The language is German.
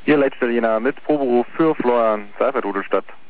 Hier Leitstelle Jena mit Proberuf für Florian Seifert, Rudelstadt.